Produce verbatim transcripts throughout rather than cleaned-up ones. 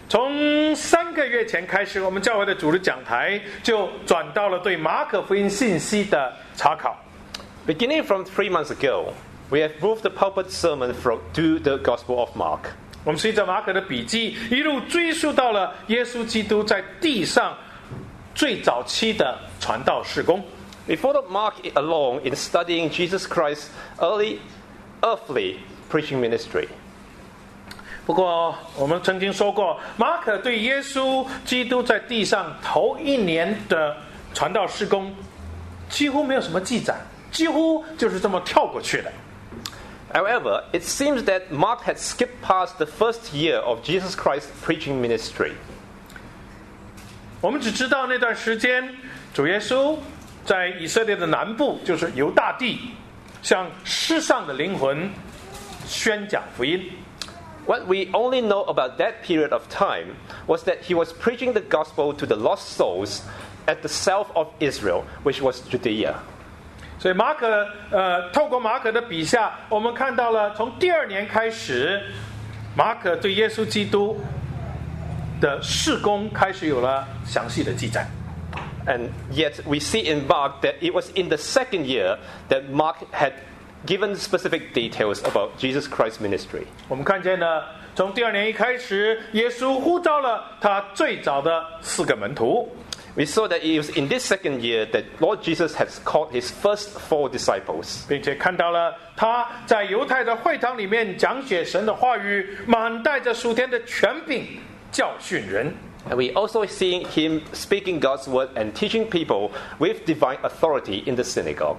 从三个月前开始，我们教会的主日讲台就转到了对马可福音信息的查考。 Beginning from three months ago, we have moved the pulpit sermon from, to the Gospel of Mark. 我们随着马可的笔记，一路追溯到了耶稣基督在地上最早期的传道事工。 We followed Mark along in studying Jesus Christ's early earthly preaching ministry. 不过，我们曾经说过，马可对耶稣基督在地上头一年的传道事工几乎没有什么记载，几乎就是这么跳过去的。 However, it seems that Mark had skipped past the first year of Jesus Christ's preaching ministry. 我们只知道那段时间，主耶稣在以色列的南部，就是犹大地，向失丧的灵魂宣讲福音。 What we only know about that period of time was that he was preaching the gospel to the lost souls at the south of Israel, which was Judea. 所以马可，呃，透过马可的笔下，我们看到了从第二年开始，马可对耶稣基督的事工开始有了详细的记载。 And yet we see in Mark that it was in the second year that Mark had given specific details about Jesus Christ's ministry. 我们看见呢，从第二年一开始，耶稣呼召了他最早的四个门徒。 We saw that it was in this second year that Lord Jesus has called his first four disciples. 并且看到了他在犹太的会堂里面讲解神的话语，满带着属天的权柄教训人。 And we also see him speaking God's word and teaching people with divine authority in the synagogue.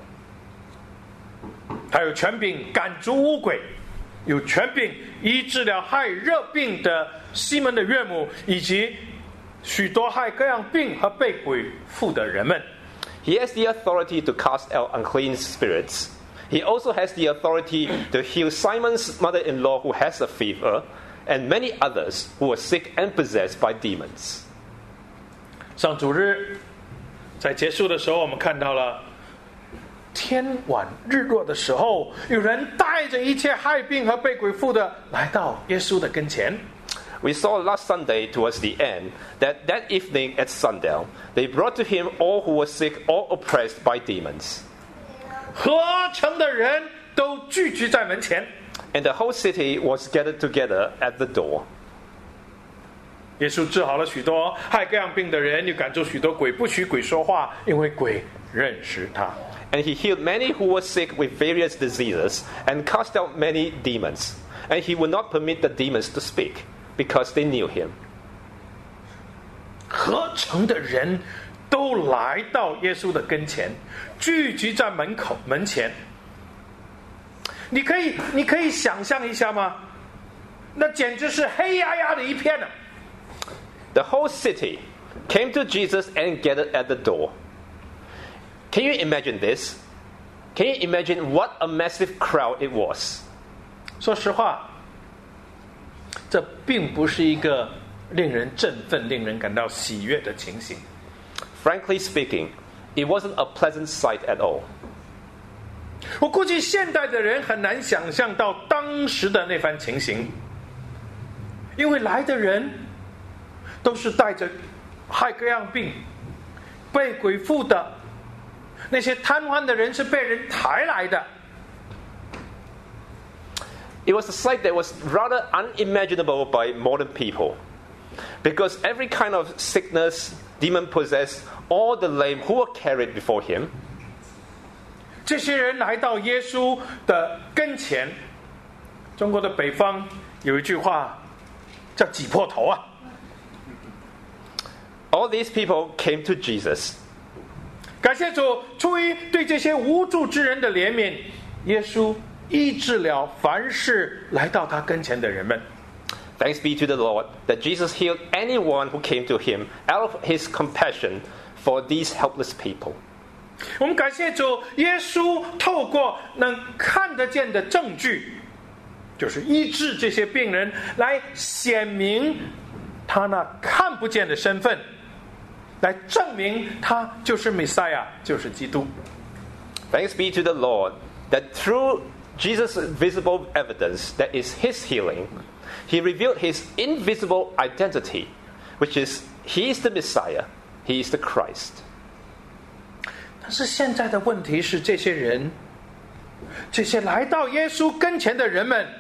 他有权柄赶逐污鬼，有权柄医治了害热病的西门的岳母，以及许多害各样病和被鬼附的人们。 He has the authority to cast out unclean spirits. He also has the authority to heal Simon's mother-in-law who has a fever, and many others who were sick and possessed by demons. 上主日在结束的时候，我们看到了天晚日落的时候，有人带着一切害病和被鬼附的来到耶稣的跟前。 We saw last Sunday towards the end that that evening at sundown, they brought to him all who were sick or oppressed by demons. 合城的人都聚集在门前。 And the whole city was gathered together at the door. 耶稣治好了许多害各样病的人，又赶出许多鬼，不许鬼说话，因为鬼认识他。 And he healed many who were sick with various diseases and cast out many demons. And he would not permit the demons to speak because they knew him. 合城的人都来到耶稣的跟前，聚集在门口门前。你可以，你可以想象一下吗？那简直是黑压压的一片呢。 The whole city came to Jesus and gathered at the door. Can you imagine this? Can you imagine what a massive crowd it was? 说实话，这并不是一个令人振奋、令人感到喜悦的情形。 Frankly speaking, it wasn't a pleasant sight at all. 我估计现代的人很难想象到当时的那番情形，因为来的人都是带着害各样病、被鬼附的，那些瘫痪的人是被人抬来的。 It was a sight that was rather unimaginable by modern people, because every kind of sickness, demon-possessed, all the lame who were carried before him. 这些人来到耶稣的跟前。中国的北方有一句话叫挤破头啊。 All these people came to Jesus. 感谢主，出于对这些无助之人的怜悯，耶稣医治了凡是来到他跟前的人们。 Thanks be to the Lord that Jesus healed anyone who came to him out of his compassion for these helpless people. 我们感谢主，耶稣透过能看得见的证据，就是医治这些病人，来显明他那看不见的身份，来证明他就是弥赛亚，就是基督。 Thanks be to the Lord that through Jesus' visible evidence that is his healing, he revealed his invisible identity, which is he is the Messiah, he is the Christ. 但是现在的问题是，这些人，这些来到耶稣跟前的人们，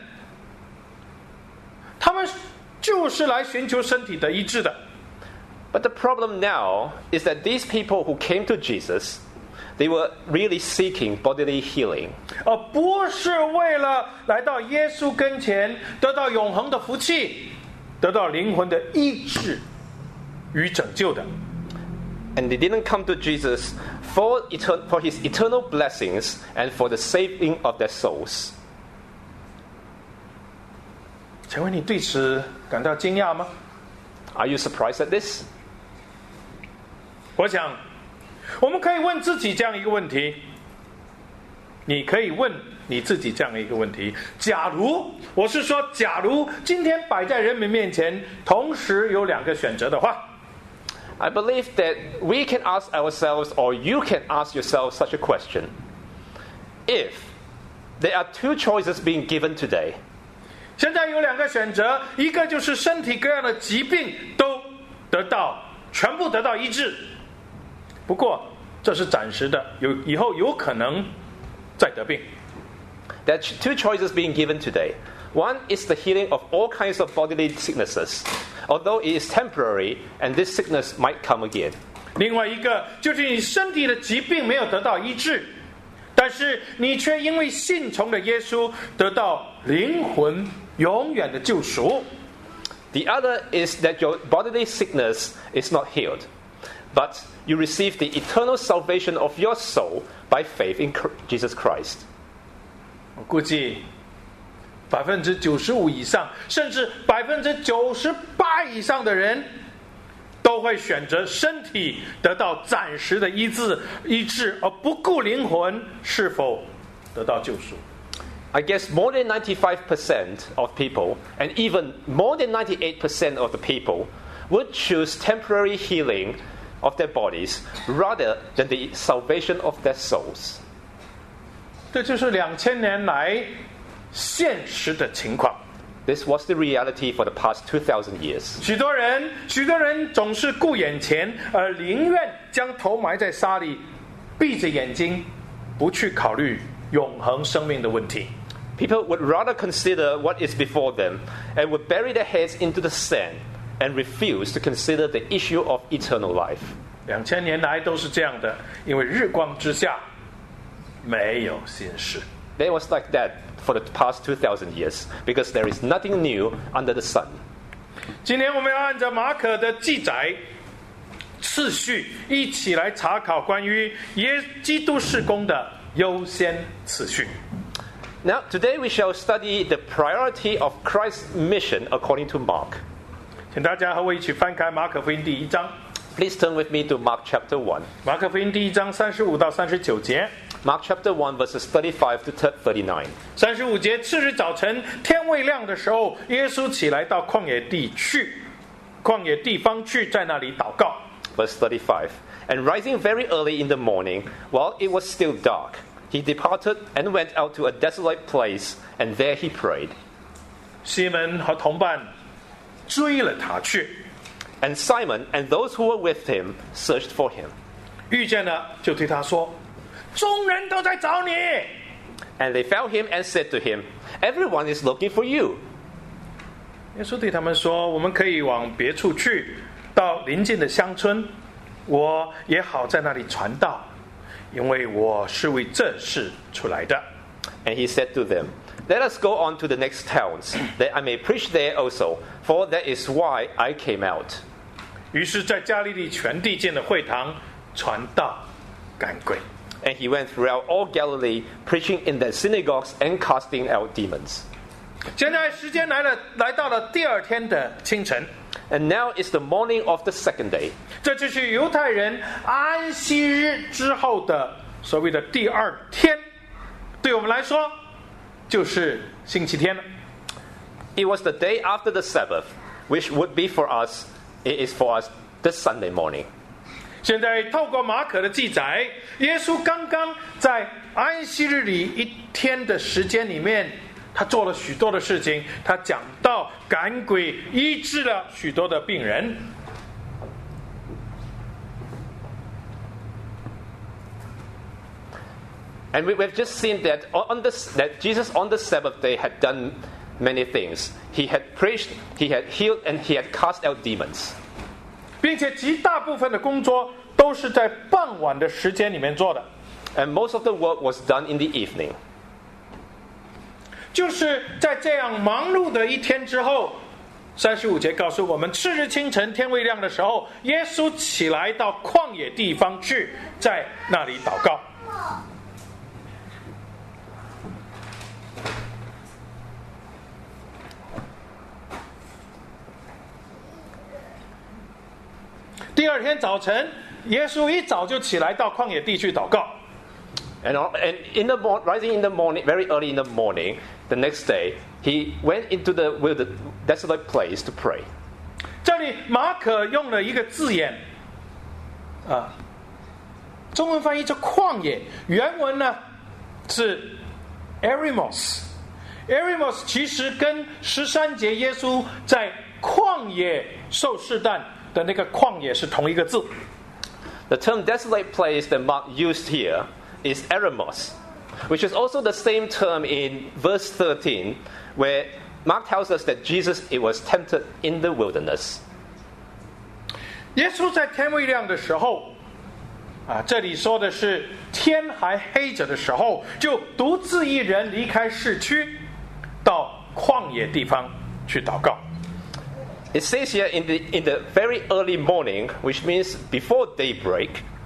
他们就是来寻求身体的医治的。 But the problem now is that these people who came to Jesus, they were really seeking bodily healing. 而不是为了来到耶稣跟前得到永恒的福气，得到灵魂的医治与拯救的。 And they didn't come to Jesus for, etern- for his eternal blessings and for the saving of their souls. 请问你对此感到惊讶吗？ Are you surprised at this? 我想我们可以问自己这样一个问题，你可以问你自己这样一个问题：假如，我是说假如今天摆在人们面前同时有两个选择的话， I believe that we can ask ourselves, or you can ask yourself such a question. If there are two choices being given today, 现在有两个选择，一个就是身体各样的疾病都得到全部得到医治，不过这是暂时的，有以后有可能再得病。 there are two choices being given today. One is the healing of all kinds of bodily sicknesses, although it is temporary and this sickness might come again. 另外一个就是你身体的疾病没有得到医治，但是你却因为信从了耶稣得到灵魂永远的救赎。 The other is that your bodily sickness is not healed, but you receive the eternal salvation of your soul by faith in Jesus Christ. 我估计百分之九十五以上，甚至百分之九十八以上的人，都会选择身体得到暂时的医治，医治，而不顾灵魂是否得到救赎。 I guess more than ninety-five percent of people, and even more than ninety-eight percent of the people, would choose temporary healing of their bodies rather than the salvation of their souls. 这就是两千年来现实的情况。 This was the reality for the past two thousand years. 许多人，许多人总是顾眼前，而宁愿将头埋在沙里，闭着眼睛，不去考虑永恒生命的问题。 People would rather consider what is before them and would bury their heads into the sand and refuse to consider the issue of eternal life. 两千年来都是这样的，因为日光之下没有新事。 It was like that for the past two thousand years because there is nothing new under the sun. 今天我们要按照马可的记载次序，一起来查考关于耶基督事工的优先次序。 Now, today we shall study the priority of Christ's mission according to Mark. 请大家和我一起翻开马可福音第一章。 Please turn with me to Mark chapter one. 马可福音第一章三十五到三十九节。 Mark chapter one, verses thirty-five to thirty-nine. 三十五节，次日早晨天未亮的时候，耶稣起来到旷野地去，旷野地方去，在那里祷告。 Verse thirty-five. And rising very early in the morning, while it was still dark, he departed and went out to a desolate place, and there he prayed. 西门和同伴追了他去， And Simon and those who were with him searched for him. 遇见了就对他说：“众人都在找你。” And they found him and said to him, Everyone is looking for you. 耶稣对他们说：“我们可以往别处去，到邻近的乡村，我也好在那里传道，因为我是为这事出来的。” And he said to them, Let us go on to the next towns, that I may preach there also, for that is why I came out. 于是，在加利利全地建的会堂，传道赶鬼。 And he went throughout all Galilee, preaching in their synagogues and casting out demons. 现在时间来了，来到了第二天的清晨。 And now is the morning of the second day. 这就是犹太人安息日之后的所谓的第二天，对我们来说就是星期天了。 It was the day after the Sabbath, which would be for us, it is for us this Sunday morning. 现在透过马可的记载，耶稣刚刚在安息日里一天的时间里面，他做了许多的事情，他讲道、赶鬼、医治了许多的病人。 And we, we've just seen that on the, that Jesus on the Sabbath day had done many things. He had preached, he had healed, and he had cast out demons. 并且极大部分的工作都是在傍晚的时间里面做的。 And most of the work was done in the evening. 就是在这样忙碌的一天之后，三十五节告诉我们，次日清晨天未亮的时候，耶稣起来到旷野地方去，在那里祷告。第二天早晨，耶稣一早就起来到旷野地去祷告。 And, and in the rising in the morning, very early in the morning, the next day, he went into the wilderness, desolate place to pray. 这里马可用了一个字眼，啊，中文翻译叫旷野，原文呢是 eremos。eremos 其实跟十三节耶稣在旷野受试探的那个旷野是同一个字。 The term desolate place that Mark used here is eremos, which is also the same term in verse thirteen, where Mark tells us that Jesus it was tempted in the wilderness. 耶稣在天未亮的时候，啊，这里说的是天还黑着的时候，就独自一人离开市区，到旷野地方去祷告。 It says here in the in the very early morning, which means before daybreak,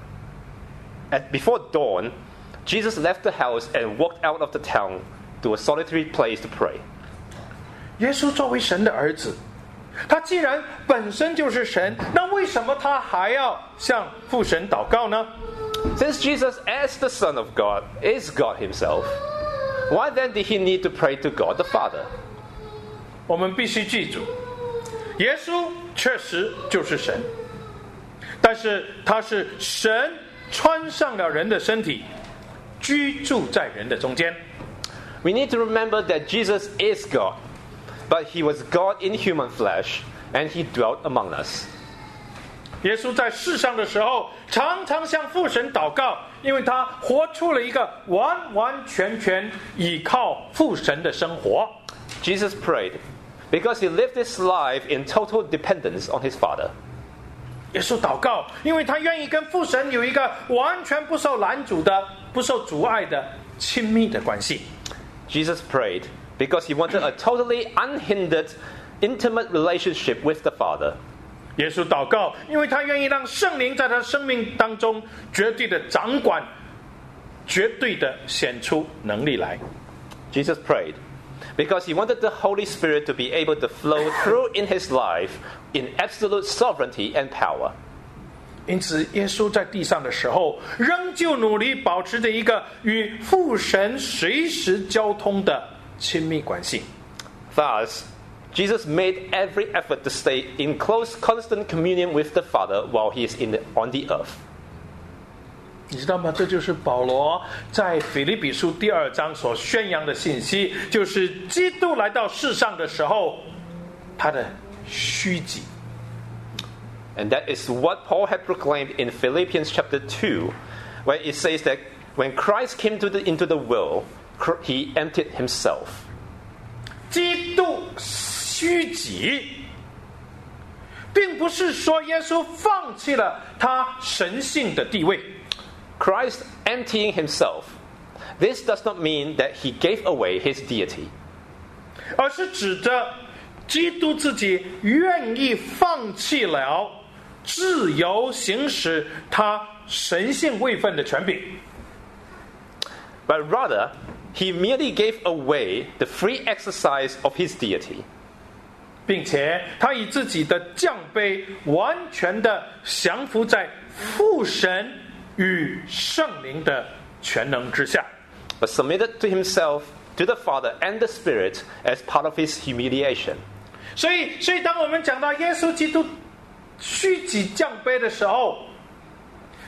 at before dawn, Jesus left the house and walked out of the town to a solitary place to pray. 耶稣作为神的儿子，他既然本身就是神，那为什么他还要向父神祷告呢？ Since Jesus, as the Son of God, is God Himself, why then did He need to pray to God the Father? 我们必须记住，耶稣确实就是神，但是他是神穿上了人的身体，居住在人的中间。 We need to remember that Jesus is God, but He was God in human flesh, and He dwelt among us. 耶稣在世上的时候，常常向父神祷告，因为他活出了一个完完全全倚靠父神的生活。 Jesus prayed because He lived His life in total dependence on His Father. 耶稣祷告，因为他愿意跟父神有一个完全不受拦阻的、不受阻碍的亲密的关系。 Jesus prayed because He wanted a totally unhindered, intimate relationship with the Father. 耶稣祷告，因为他愿意让圣灵在他生命当中绝对的掌管，绝对的显出能力来。 Jesus prayed because He wanted the Holy Spirit to be able to flow through in His life in absolute sovereignty and power. 因此，耶稣在地上的时候，仍旧努力保持着一个与父神随时交通的亲密关系。 Thus, Jesus made every effort to stay in close, constant communion with the Father while He is in the, on the earth. 你知道吗？这就是保罗在腓立比书第二章所宣扬的信息，就是基督来到世上的时候，他的虚己。 And that is what Paul had proclaimed in Philippians chapter two, where it says that when Christ came to the, into the world, He emptied Himself. 基督虚己，并不是说耶稣放弃了他神性的地位。 Christ emptying Himself. This does not mean that He gave away His deity. 而是指着基督自己愿意放弃了自由行使他神性位分的权柄， But rather, He merely gave away the free exercise of His deity. 并且他以自己的降卑完全的降服在父神与圣灵的全能之下， But submitted to Himself, to the Father and the Spirit as part of His humiliation. 所以，所以当我们讲到耶稣基督虚己降卑的时候，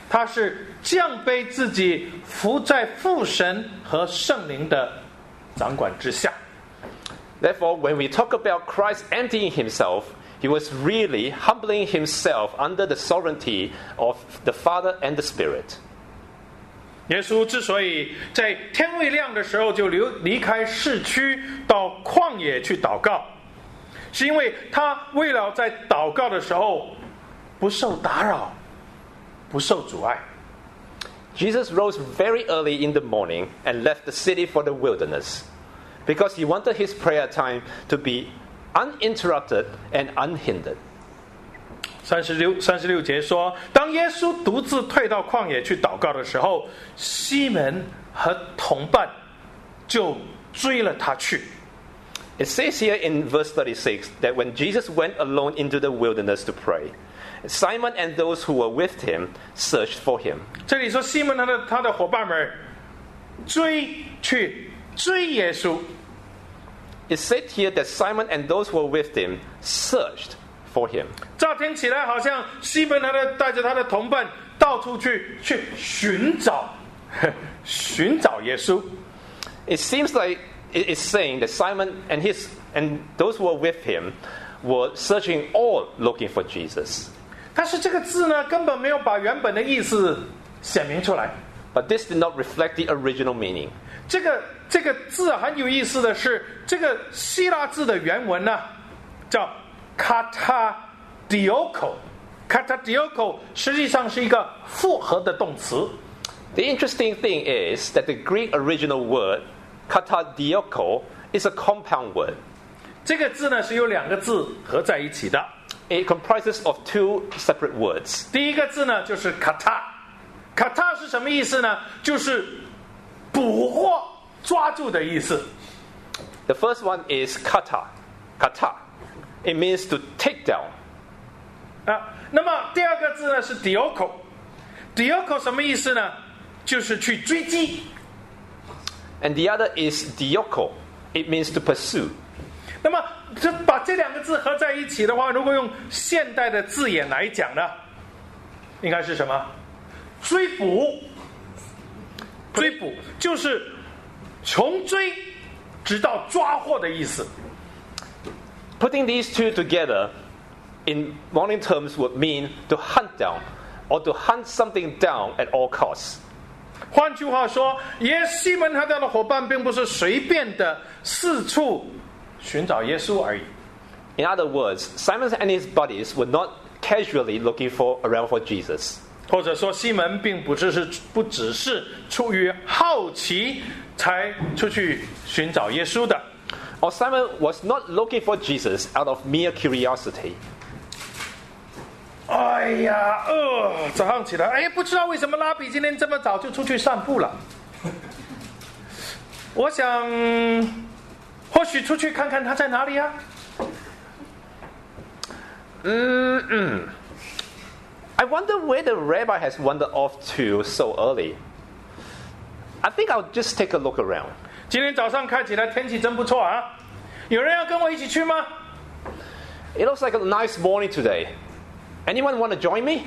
他是降卑自己，服在父神和圣灵的掌管之下。 Therefore, when we talk about Christ emptying himself, he was really humbling himself under the sovereignty of the Father and the Spirit. 耶稣之所以在天未亮的时候就离离开市区到旷野去祷告，是因为他为了在祷告的时候不受打扰，不受阻碍。 Jesus rose very early in the morning and left the city for the wilderness because he wanted his prayer time to be uninterrupted and unhindered. 三十六三十六节说，当耶稣独自退到旷野去祷告的时候，西门和同伴就追了他去。 It says here in verse thirty-six that when Jesus went alone into the wilderness to pray, Simon and those who were with him searched for him. 这里说西门他的他的伙伴们追去追耶稣。 It said here that Simon and those who were with him searched for him. 乍听起来好像西门他的带着他的同伴到处去去寻找寻找耶稣。 It seems like it is saying that Simon and his and those who were with him were searching all looking for Jesus. 但是这个字呢，根本没有把原本的意思显明出来。 But this did not reflect the original meaning. 这个这个字很有意思的是，这个希腊字的原文呢，叫 katadioko。katadioko 实际上是一个复合的动词。 The interesting thing is that the Greek original word katadioko is a compound word. 这个字呢是由两个字合在一起的。 It comprises of two separate words. 第一个字呢就是 kata。kata 是什么意思呢？就是捕获、抓住的意思。 The first one is kata. Kata. It means to take down. 啊，那么第二个字呢是 dioko。dioko 什么意思呢？就是去追击。 And the other is dioko. It means to pursue. 那么这把这两个字合在一起的话，如果用现代的字眼来讲呢，应该是什么？追捕。追捕就是从追直到抓获的意思。 Putting these two together in modern terms would mean to hunt down or to hunt something down at all costs. 换句话说，耶西门和他的伙伴并不是随便的四处寻找耶稣而已。 In other words, Simon and his buddies were not casually looking for around for Jesus. 或者说，西门并不只是不只是出于好奇才出去寻找耶稣的。 Or Simon was not looking for Jesus out of mere curiosity. 哎呀，呃，早上起来，哎，不知道为什么拉比今天这么早就出去散步了。我想，或许出去看看他在哪里啊。 Mm-mm. I wonder where the rabbi has wandered off to so early. I think I'll just take a look around. 今天早上看起来天气真不错啊，有人要跟我一起去吗？ It looks like a nice morning today. Anyone want to join me?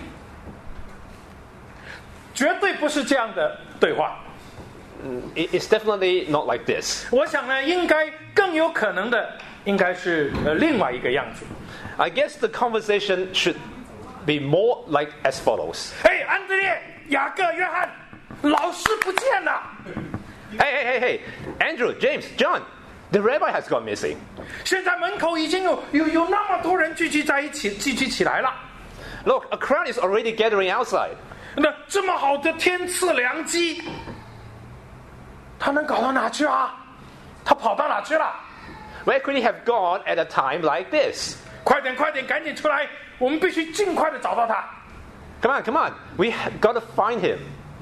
绝对不是这样的对话。 It- It's definitely not like this. 我想呢，应该更有可能的，应该是呃另外一个样子。 I guess the conversation should be more like as follows. 嘿，安德烈、雅各、约翰，老师不见了。 Hey, hey, hey, hey. Andrew, James, John. The rabbi has gone missing. 现在门口已经有有有那么多人聚集在一起，聚集起来了。 Look, a crowd is already gathering outside. 那这么好的天赐良机，他能搞到哪去啊？他跑到哪去了？ Where could he have gone at a time like this? 快点，快点，赶紧出来！我们必须尽快的找到他。 Come on, come on. We have got to find him.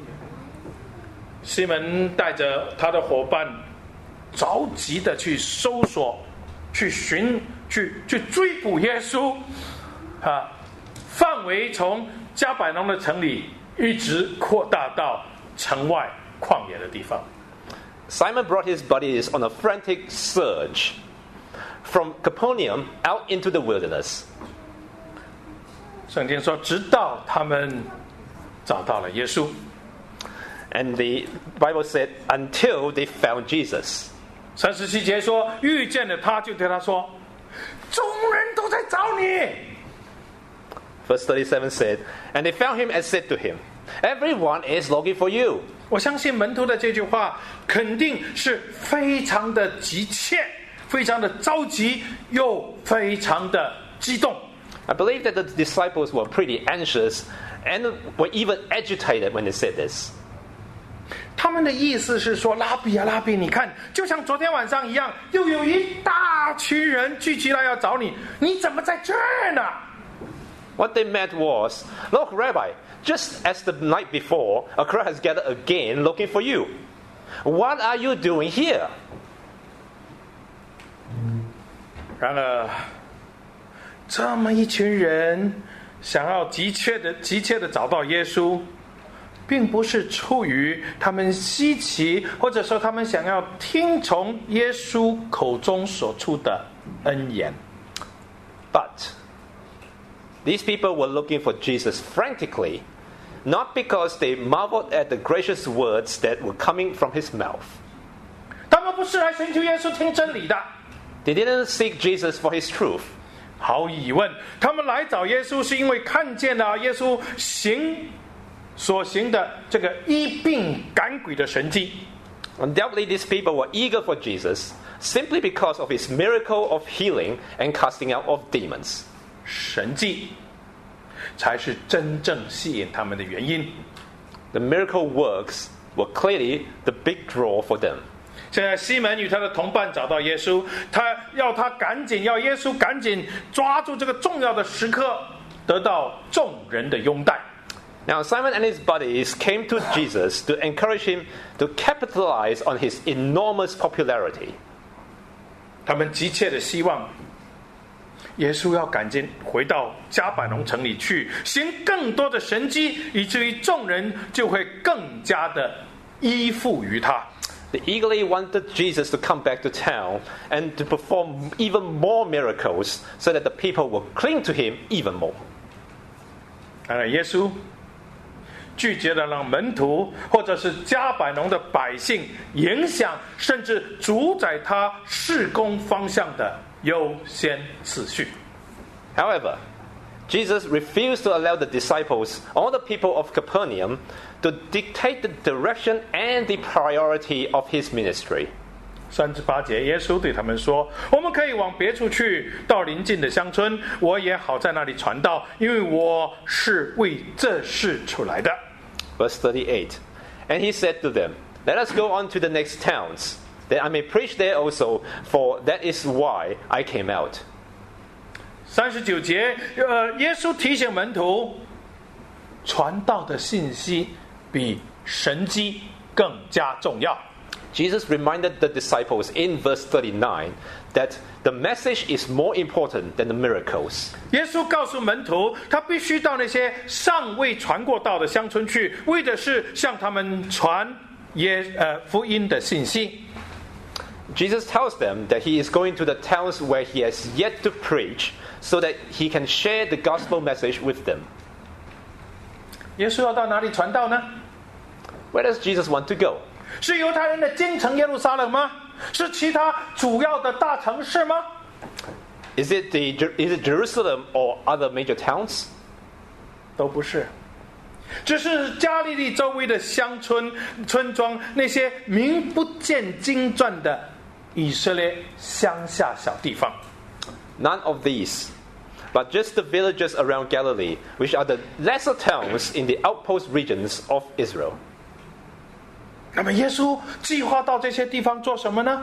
西门带着他的伙伴，着急的去搜索、去寻、去去追捕耶稣，啊，范围从加百农的城里一直扩大到城外旷野的地方。 Simon brought his buddies on a frantic search from Capernaum out into the wilderness. 圣经说，直到他们找到了耶稣。 And the Bible said, until they found Jesus. 三十七节说，遇见了他，就对他说：“众人都在找你。” Verse thirty-seven said, and they found him and said to him, everyone is looking for you. 我相信门徒的这句话肯定是非常的急切，非常的着急，又非常的激动。 I believe that the disciples were pretty anxious and were even agitated when they said this. 他们的意思是说，拉比啊拉比，你看，就像昨天晚上一样，又有一大群人聚集来要找你，你怎么在这儿呢？ What they meant was, look, Rabbi, just as the night before, a crowd has gathered again looking for you. What are you doing here? 然而，这么一群人想要急切的、急切的找到耶稣，并不是出于他们稀奇，或者说他们想要听从耶稣口中所出的恩言。 But these people were looking for Jesus frantically, not because they marveled at the gracious words that were coming from his mouth. 他们不是来寻求耶稣听真理的。 They didn't seek Jesus for his truth. 毫无疑问，他们来找耶稣是因为看见了耶稣行所行的这个医病赶鬼的神迹。 Undoubtedly, these people were eager for Jesus simply because of his miracle of healing and casting out of demons. 神迹才是真正吸引他们的原因。 The miracle works were clearly the big draw for them. 现在西门与他的同伴找到耶稣，他要他赶紧，要耶稣赶紧抓住这个重要的时刻，得到众人的拥戴。 Now, Simon and his buddies came to Jesus to encourage him to capitalize on his enormous popularity. 他们急切的希望耶稣要赶紧回到迦百农城里去，行更多的神迹，以至于众人就会更加的依附于他。 They eagerly wanted Jesus to come back to town and to perform even more miracles so that the people will cling to him even more. 当然，耶稣拒绝了让门徒或者是迦百农的百姓影响甚至主宰他事工方向的优先次序。 However, Jesus refused to allow the disciples or the people of Capernaum to dictate the direction and the priority of his ministry. 三十八节，耶稣对他们说：“我们可以往别处去，到邻近的乡村，我也好在那里传道，因为我是为这事出来的。” Verse thirty-eight. And he said to them, let us go on to the next towns, that I may preach there also, for that is why I came out. 三十九节，呃，耶稣提醒门徒，传道的信息比神迹更加重要。 Jesus reminded the disciples in verse thirty-nine that the message is more important than the miracles. 耶稣告诉门徒，他必须到那些尚未传过道的乡村去，为的是向他们传耶呃福音的信息。 Jesus tells them that he is going to the towns where he has yet to preach, so that he can share the gospel message with them. 耶稣要到哪里传道呢？ Where does Jesus want to go? 是犹太人的京城耶路撒冷吗？是其他主要的大城市吗？ Is it the is it Jerusalem or other major towns? 都不是，只是加利利周围的乡村、村庄，那些名不见经传的以色列乡下小地方。 None of these, but just the villages around Galilee, which are the lesser towns in the outpost regions of Israel. 那么耶稣计划到这些地方做什么呢？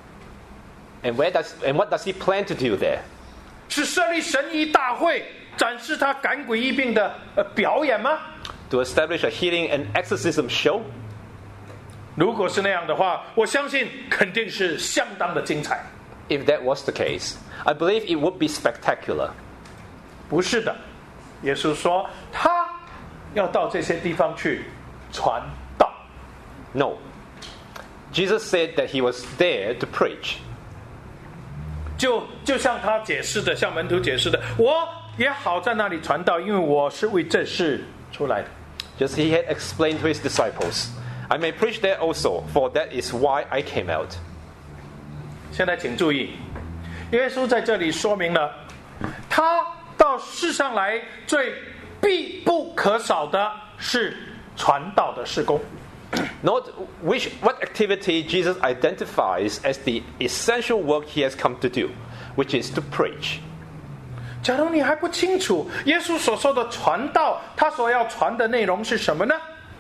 And where does and what does he plan to do there? 是设立神医大会，展示他赶鬼医病的呃表演吗？ To establish a healing and exorcism show? 如果是那样的话，我相信肯定是相当的精彩。 If that was the case, I believe it would be spectacular. 不是的，耶稣说他要到这些地方去传道。 No. Jesus said that he was there to preach. 就就像他解释的，向门徒解释的，我也好在那里传道，因为我是为这事出来的。 just he had explained to his disciples, I may preach there also, for that is why I came out. 现在请注意，耶稣在这里说明了，他到世上来最必不可少的是传道的事工。 Note which, what activity Jesus identifies as the essential work he has come to do, which is to preach. 假如你还不清楚耶稣所说的传道，他所要传的内容是什么呢？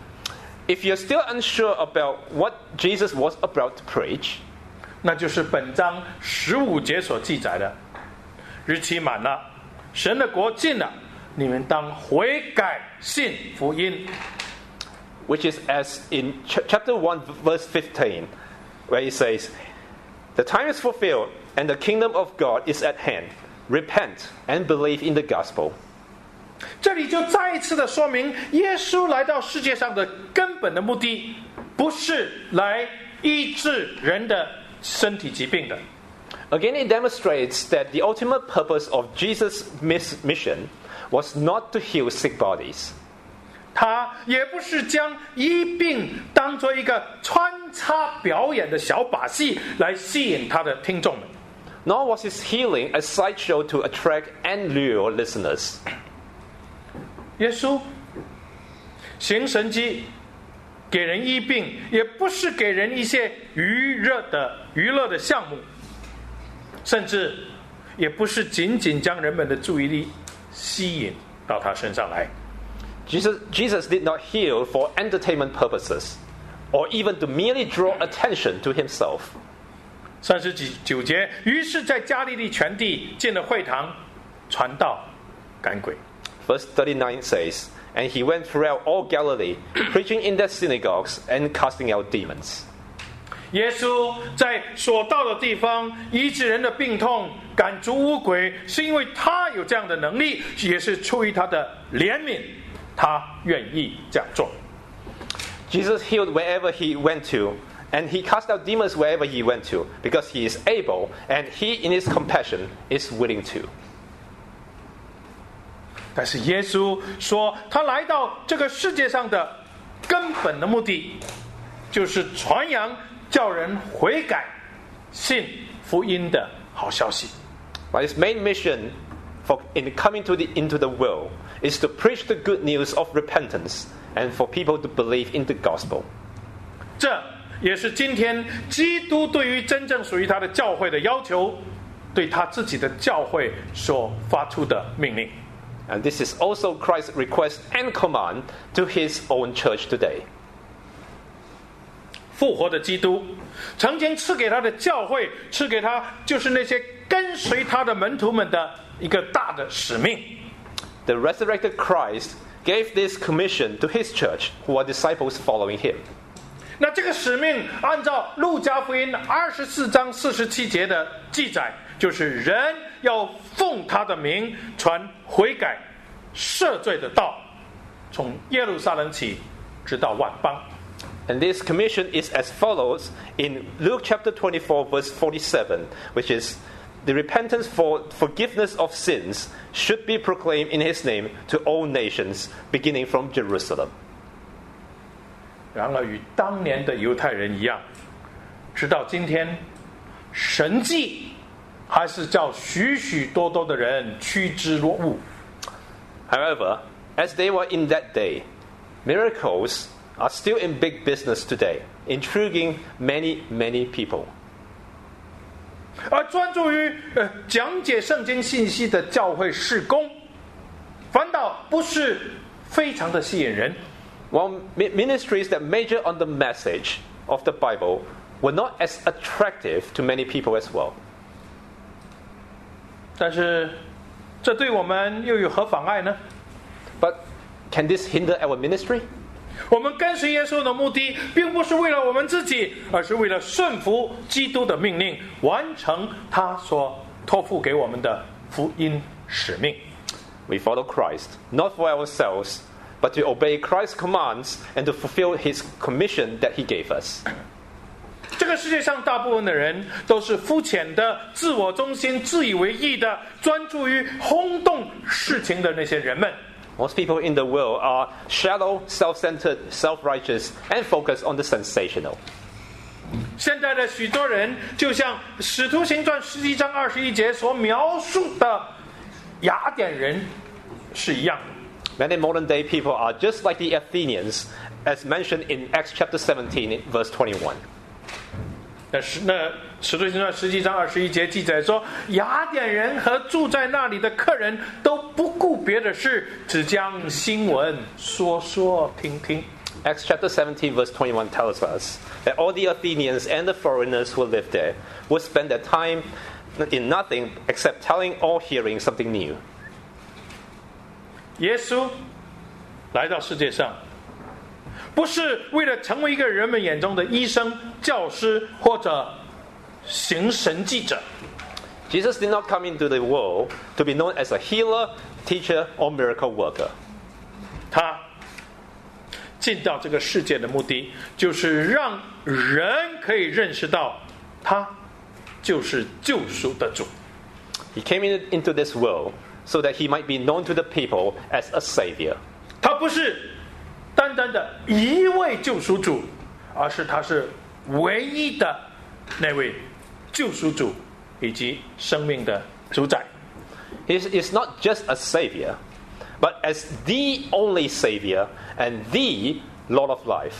If you're still unsure about what Jesus was about to preach, 那就是本章十五节所记载的：日期满了，神的国近了，你们当悔改信福音。 which is as in ch- chapter one, verse fifteen, where it says, the time is fulfilled and the kingdom of God is at hand. Repent and believe in the gospel. 这里就再一次的说明，耶稣来到世界上的根本的目的，不是来医治人的身体疾病的。 Again, it demonstrates that the ultimate purpose of Jesus' mission was not to heal sick bodies. 他也不是将医病当作一个穿插表演的小把戏来吸引他的听众们。 Nor was his healing a sideshow to attract and lure listeners. 耶稣行神迹，给人医病，也不是给人一些娱乐的娱乐的项目，甚至也不是仅仅将人们的注意力吸引到他身上来。 Jesus, Jesus did not heal for entertainment purposes, or even to merely draw attention to himself. 三十九节，于是在加利利全地进了会堂，传道赶鬼。 Verse thirty-nine says, and he went throughout all Galilee, preaching in their synagogues and casting out demons. 耶稣在所到的地方医治人的病痛，赶逐污鬼，是因为他有这样的能力，也是出于他的怜悯，他愿意这样做。 Jesus healed wherever he went to, and he cast out demons wherever he went to, because he is able, and he in his compassion is willing to. 但是耶稣说，他来到这个世界上的根本的目的，就是传扬叫人悔改、信福音的好消息。 But his main mission for in coming to the, into the world is to preach the good news of repentance and for people to believe in the gospel. 这也是今天基督对于真正属于他的教会的要求，对他自己的教会所发出的命令。 And this is also Christ's request and command to his own church today. 复活的基督曾经赐给他的教会，赐给他就是那些跟随他的门徒们的一个大的使命。 The resurrected Christ gave this commission to his church, who are disciples following him. 那这个使命按照路加福音二十四章四十七节的记载，就是人要奉他的名传悔改赦罪的道，从耶路撒冷起直到万邦。 And this commission is as follows in Luke chapter twenty-four, verse forty-seven, which is, the repentance for forgiveness of sins should be proclaimed in his name to all nations, beginning from Jerusalem. 然而与当年的犹太人一样，直到今天，神迹还是叫许许多多的人趋之若鹜。 However, as they were in that day, miracles are still in big business today, intriguing many, many people. 而专注于呃讲解圣经信息的教会事工，反倒不是非常的吸引人。 While ministries that major on the message of the Bible were not as attractive to many people as well. 但是，这对我们又有何妨碍呢？ But can this hinder our ministry? 我们跟随耶稣的目的，并不是为了我们自己，而是为了顺服基督的命令，完成他所托付给我们的福音使命。 We follow Christ, not for ourselves, but to obey Christ's commands and to fulfill his commission that he gave us. 这个世界上大部分的人都是肤浅的、自我中心、自以为意的，专注于轰动事情的那些人们。 Most people in the world are shallow, self-centered, self-righteous, and focused on the sensational. 现在的许多人就像《使徒行传》十七章二十一节所描述的雅典人是一样的。 Many modern-day people are just like the Athenians, as mentioned in Acts chapter seventeen, verse twenty-one. 那是那《使徒行传》十七章二十一节记载说，雅典人和住在那里的客人都不顾别的事，只将新闻说说听听。 Acts chapter seventeen, verse twenty-one tells us that all the Athenians and the foreigners who live there would spend their time in nothing except telling or hearing something new. 耶稣来到世界上，不是为了成为一个人们眼中的医生、教师或者行神迹者。 Jesus did not come into the world to be known as a healer, teacher, or miracle worker. 他进到这个世界的目的，就是让人可以认识到他就是救赎的主。 He came in, into this world so that he might be known to the people as a savior. 他不是单单的一位救赎主，而是他是唯一的那位救赎主以及生命的主宰。 He is not just a savior, but as the only savior and the Lord of life.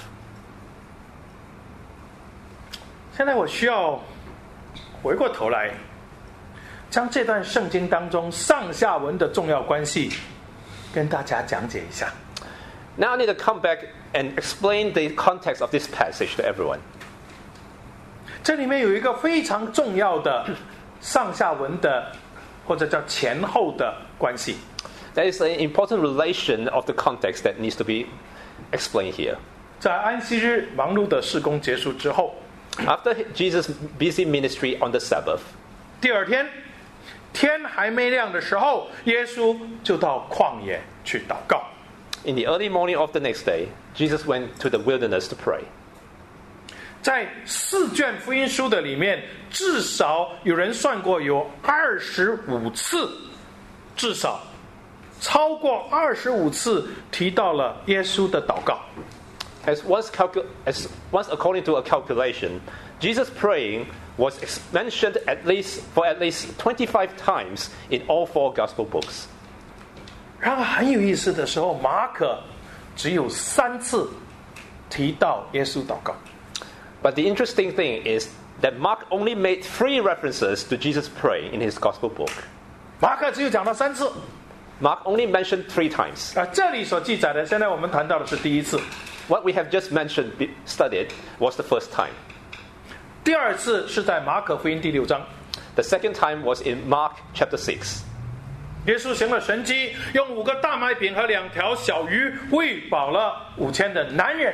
现在我需要回过头来，将这段圣经当中上下文的重要关系跟大家讲解一下。 Now I need to come back and explain the context of this passage to everyone. 这里面有一个非常重要的上下文的，或者叫前后的关系。 There is an important relation of the context that needs to be explained here. 在安息日忙碌的事工结束之后， After Jesus' busy ministry on the Sabbath, 第二天天还没亮的时候，耶稣就到旷野去祷告。 in the early morning of the next day, Jesus went to the wilderness to pray. 在四卷福音书的里面，至少有人算过有二十五次，至少超过二十五次提到了耶稣的祷告。 As once, calcu- as once according to a calculation, Jesus praying was mentioned at least for at least twenty-five times in all four gospel books. 然而很有意思的时候，马可只有三次提到耶稣祷告。 But the interesting thing is that Mark only made three references to Jesus praying in his gospel book. 马可只有讲到三次， Mark only mentioned three times. 啊，这里所记载的，现在我们谈到的是第一次， What we have just mentioned, be- studied, was the first time. 第二次是在马可福音第六章， The second time was in Mark chapter six. 耶稣行了神迹，用五个大麦饼和两条小鱼喂饱了五千的男人。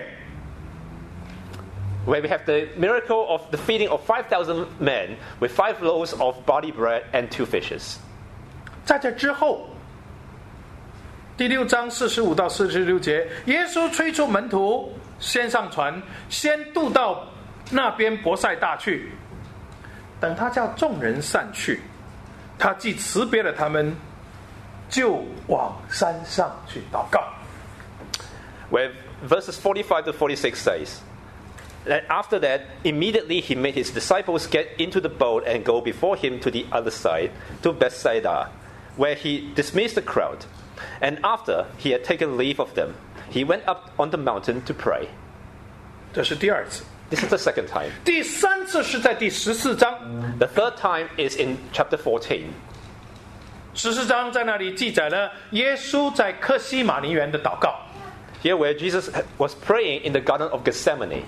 Where we have the miracle of the feeding of five thousand men with five loaves of barley bread and two fishes. 在这之后，第六章四十五到四十六节，耶稣催促门徒先上船，先渡到那边伯赛大去。等他叫众人散去，他既辞别了他们，就往山上去祷告。 Where verses forty-five to forty-six says, that after that, immediately he made his disciples get into the boat and go before him to the other side, to Bethsaida, where he dismissed the crowd. And after he had taken leave of them, he went up on the mountain to pray. 这是第二次， This is the second time. 第三次是在第十四章。 The third time is in chapter fourteen. 十四章在那里记载了耶稣在客西马尼园的祷告。 Here where Jesus was praying in the Garden of Gethsemane.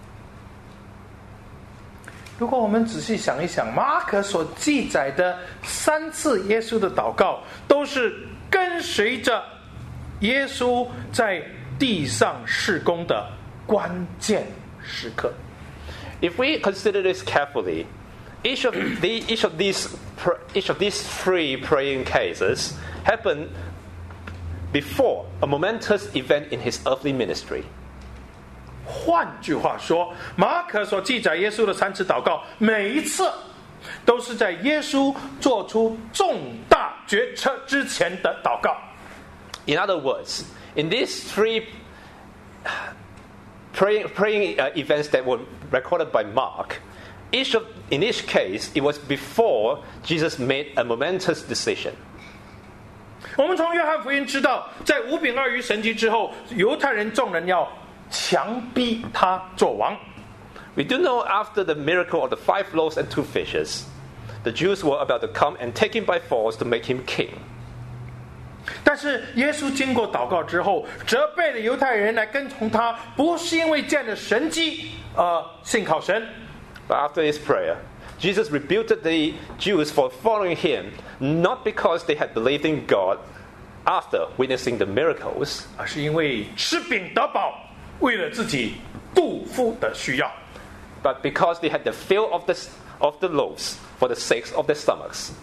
如果我们仔细想一想，马可所记载的三次耶稣的祷告，都是跟随着耶稣在地上事工的关键时刻。 If we consider this carefully, each of, the, each of, these, each of these three praying cases happened before a momentous event in his earthly ministry. 换句话说，马可所记载耶稣的三次祷告，每一次都是在耶稣做出重大决策之前的祷告。 In other words, in these three praying, praying uh, events that were recorded by Mark, each of, in each case, it was before Jesus made a momentous decision. 我们从约翰福音知道，在五饼二鱼神迹之后，犹太人众人要强逼他做王。 We do know after the miracle of the five loaves and two fishes, the Jews were about to come and take him by force to make him king. 但是耶稣经过祷告之后，责备了犹太人来跟从他，不是因为见了神迹而信靠神。 But after his prayer, Jesus rebuked the Jews for following him, not because they had believed in God after witnessing the miracles, 而是因为吃饼得饱，为了自己肚腹的需要。 but because they had the fill of the, of the loaves for the sake of their stomachs.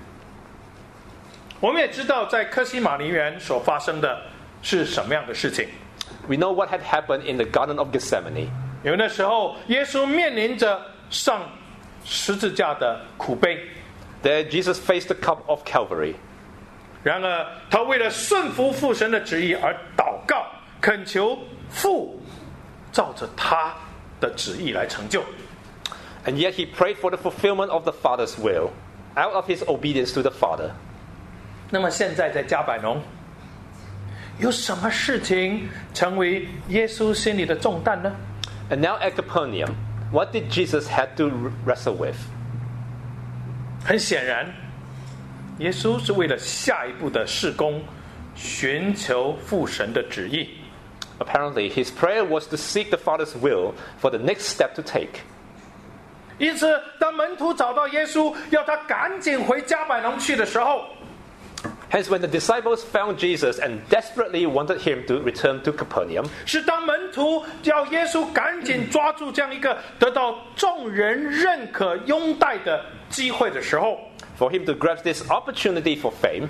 我们也知道，在客西马尼园所发生的是什么样的事情。 We know what had happened in the Garden of Gethsemane. 因为那时候，耶稣面临着上十字架的苦悲。 There, Jesus faced the cup of Calvary. 然而，他为了顺服父神的旨意而祷告，恳求父照着他的旨意来成就。 And yet he prayed for the fulfillment of the Father's will, out of his obedience to the Father. 那么现在在加百农，有什么事情成为耶稣心里的重担呢？ And now at Capernaum, what did Jesus have to wrestle with? 很显然，耶稣是为了下一步的事工，寻求父神的旨意。 Apparently, his prayer was to seek the Father's will for the next step to take. 因此，当门徒找到耶稣，要他赶紧回加百农去的时候， Hence, when the disciples found Jesus and desperately wanted him to return to Capernaum, 是当门徒要耶稣赶紧抓住这样一个得到众人认可拥戴的机会的时候， for him to grasp this opportunity for fame,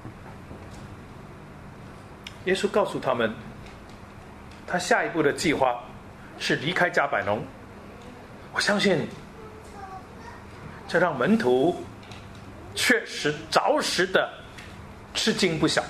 耶稣告诉他们，他下一步的计划是离开加百农。我相信，这让门徒确实着实的吃惊不小。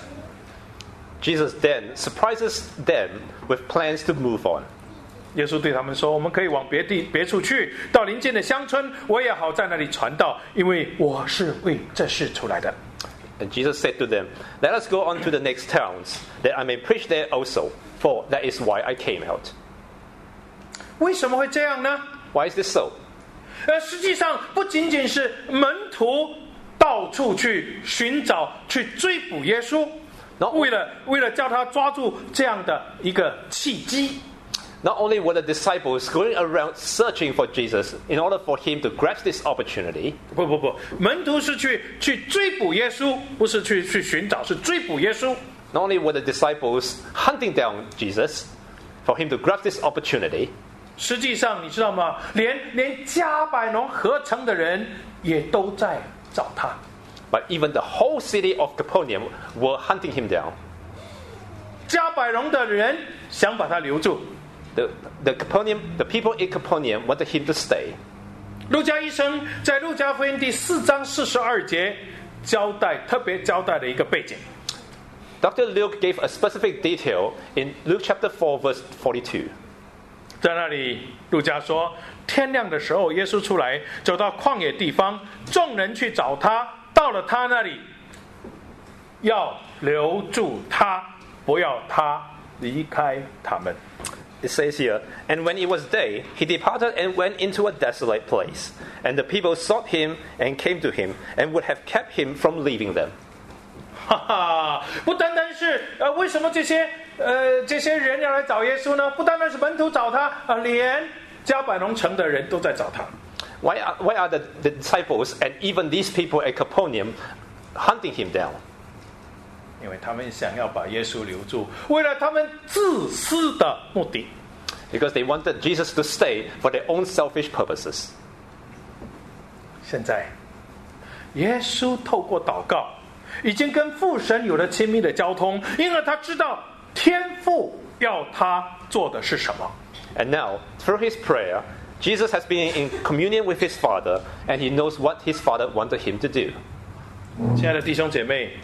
Jesus then surprises them with plans to move on. 耶稣对他们说：“我们可以往别地别处去，到邻近的乡村，我也好在那里传道，因为我是为这事出来的。” And Jesus said to them, "Let us go on to the next towns, that I may preach there also, for that is why I came out." 为什么会这样呢？ Why is this so? 呃，实际上不仅仅是门徒到处去寻找、去追捕耶稣， No. 为了为了叫他抓住这样的一个契机。 Not only were the disciples going around searching for Jesus in order for him to grasp this opportunity, 不不不，门徒是去去追捕耶稣，不是去去寻找，是追捕耶稣。 not only were the disciples hunting down Jesus for him to grasp this opportunity, 实际上，你知道吗？连连加百农合成的人也都在找他。 but even the whole city of Capernaum were hunting him down. 加百农的人想把他留住。 The, the Capernaum, the people in Capernaum wanted him to stay. 路加医生在路加福音第四章四十二节交代，特别交代了一个背景。 Doctor Luke gave a specific detail in Luke chapter four, verse forty-two. 在那里，路加说，天亮的时候，耶稣出来，走到旷野地方，众人去找他，到了他那里，要留住他，不要他离开他们。 It says here, "And when it was day, he departed and went into a desolate place. And the people sought him and came to him, and would have kept him from leaving them." 哈哈，不单单是呃，为什么这些呃这些人要来找耶稣呢？不单单是门徒找他啊、呃，连加百农城的人都在找他。 Why are, why are the, the disciples and even these people at Capernaum hunting him down? 因为他们想要把耶稣留住，为了他们自私的目的。 Because they wanted Jesus to stay for their own selfish purposes. 现在，耶稣透过祷告，已经跟父神有了亲密的交通，因而他知道天父要他做的是什么。 And now, through his prayer, Jesus has been in communion with his Father, and he knows what his Father wanted him to do. 亲爱的弟兄姐妹，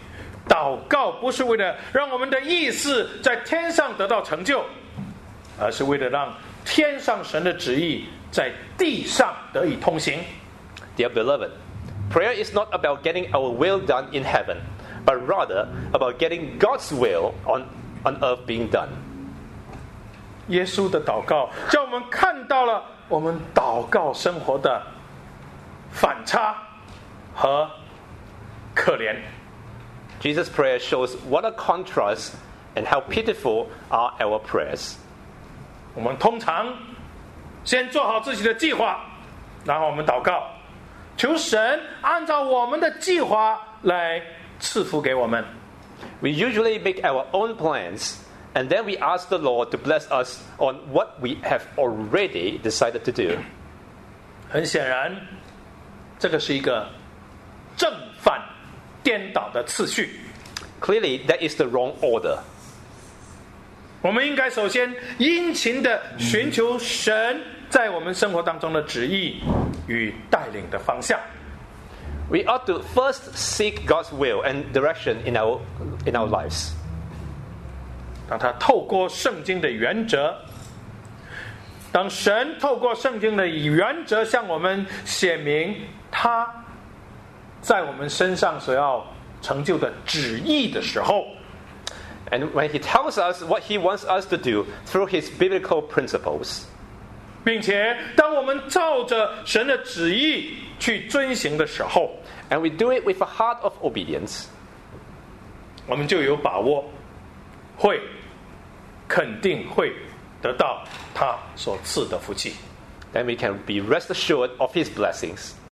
祷告不是为了让我们的意思在天上得到成就，而是为了让天上神的旨意在地上得以通行。 Dear beloved, prayer is not about getting our will done in heaven, but rather about getting God's will on, on earth being done. 耶稣的祷告叫我们看到了我们祷告生活的反差和可怜。 Jesus' prayer shows what a contrast and how pitiful are our prayers. 我们通常先做好自己的计划，然后我们祷告，求神按照我们的计划来赐福给我们。 We usually make our own plans, and then we ask the Lord to bless us on what we have already decided to do. 很显然，这个是一个正反颠倒的次序。 Clearly, that is the wrong order. 我们应该首先殷勤的寻求神在我们生活当中的旨意与带领的方向。 We ought to first seek God's will and direction in our, in our lives. 当他透过圣经的原则，当神透过圣经的原则向我们显明他在我们身上所要成就的旨意的时候， And when He tells us what He wants us to do through His biblical principles, 并且当我们照着神的旨意去遵行的时候， and we do it with a heart of obedience, 我们就有把握会肯定会得到他所赐的福气。 then we can be rest assured of His blessings.